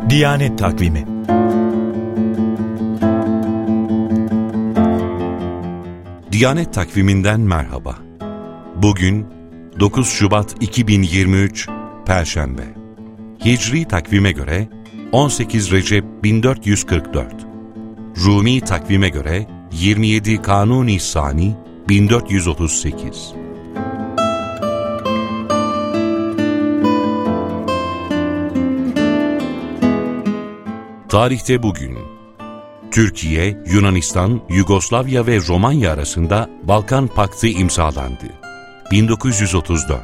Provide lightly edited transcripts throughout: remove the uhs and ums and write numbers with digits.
Diyanet Takvimi. Diyanet Takviminden merhaba. Bugün 9 Şubat 2023 Perşembe. Hicri takvime göre 18 Recep 1444. Rumi takvime göre 27 Kanuni Sani 1438. Tarihte bugün, Türkiye, Yunanistan, Yugoslavya ve Romanya arasında Balkan Paktı imzalandı. 1934.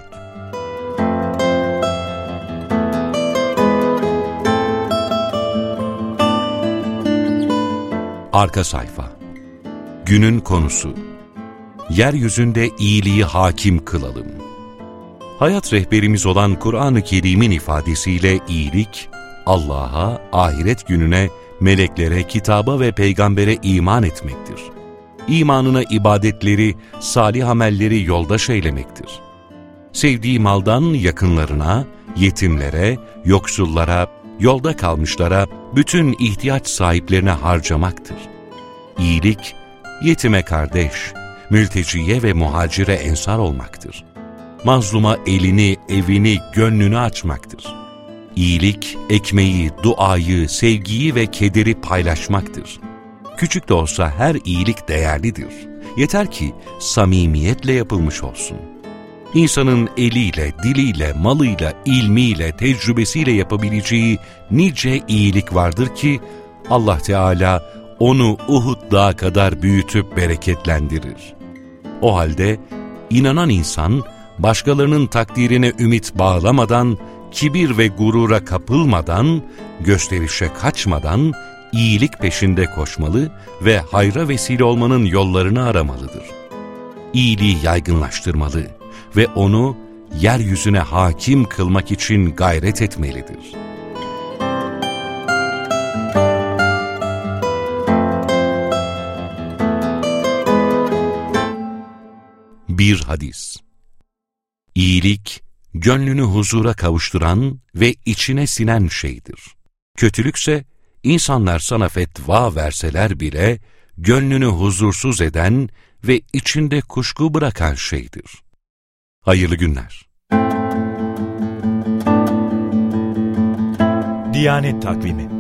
Arka sayfa. Günün konusu: yeryüzünde iyiliği hakim kılalım. Hayat rehberimiz olan Kur'an-ı Kerim'in ifadesiyle iyilik, Allah'a, ahiret gününe, meleklere, kitaba ve peygambere iman etmektir. İmanına ibadetleri, salih amelleri yoldaş eylemektir. Sevdiği maldan yakınlarına, yetimlere, yoksullara, yolda kalmışlara, bütün ihtiyaç sahiplerine harcamaktır. İyilik, yetime kardeş, mülteciye ve muhacire ensar olmaktır. Mazluma elini, evini, gönlünü açmaktır. İyilik, ekmeği, duayı, sevgiyi ve kederi paylaşmaktır. Küçük de olsa her iyilik değerlidir. Yeter ki samimiyetle yapılmış olsun. İnsanın eliyle, diliyle, malıyla, ilmiyle, tecrübesiyle yapabileceği nice iyilik vardır ki Allah Teala onu Uhud Dağı kadar büyütüp bereketlendirir. O halde inanan insan başkalarının takdirine ümit bağlamadan, kibir ve gurura kapılmadan, gösterişe kaçmadan iyilik peşinde koşmalı ve hayra vesile olmanın yollarını aramalıdır. İyiliği yaygınlaştırmalı ve onu yeryüzüne hakim kılmak için gayret etmelidir. Bir hadis. İyilik, gönlünü huzura kavuşturan ve içine sinen şeydir. Kötülükse, insanlar sana fetva verseler bile, gönlünü huzursuz eden ve içinde kuşku bırakan şeydir. Hayırlı günler. Diyanet Takvimi.